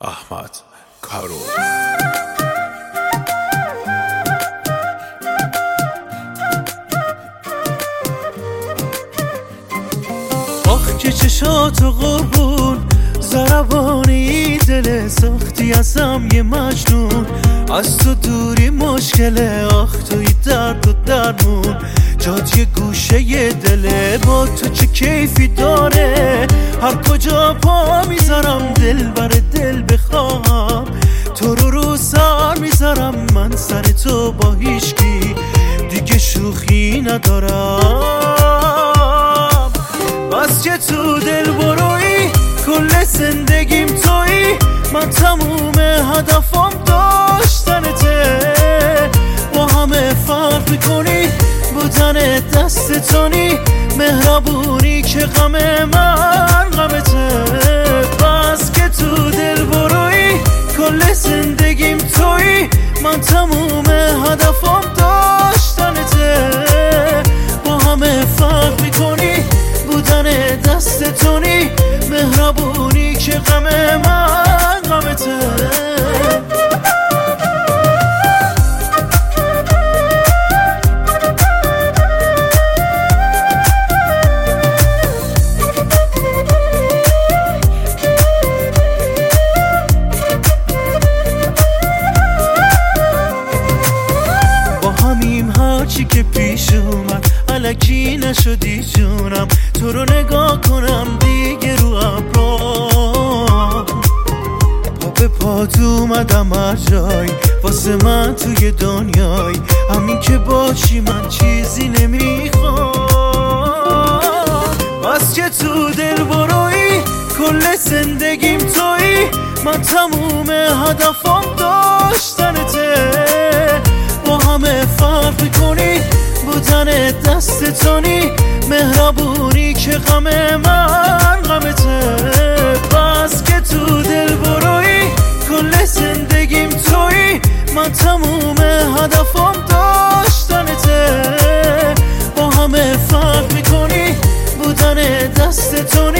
احمد کارو آخ که چشاتو قربون ضربانی دل ساختی ازم یه مجنون از تو دوری مشکله آخ توی درد و درمون جات یه گوشه یه دله با تو چه کیفی داره هر کجا پا میذارم دل بر دل بخوام تو رو سر میذارم من سر تو با هیچکی دیگه شوخی ندارم بس که تو دل بروی کل زندگیم توی من تموم هدفم داشتنته با همه فرق میکنی بودن دست تونی مهربونی که غم من غمته بس که تو دل بروی کل زندگیم توی من تموم هدفم داشتنته با همه فرق میکنی بودن دست تونی مهربونی که غم من غمته هرچی که پیش اومد الکی نشدی جونم تو رو نگاه کنم دیگه رو ابرا پا به پات اومدم هر جای واسه من توی دنیای همین که باشی من چیزی نمیخوام بس که تو دل بروی کل زندگیم توی من تموم هدفم داشتنته با همه فرق میکنی بودن دست تونی مهربونی که غم من غمته بس که تو دل بروی کل زندگیم توی من تموم هدفم داشتنته با همه فرق میکنی بودن دست تونی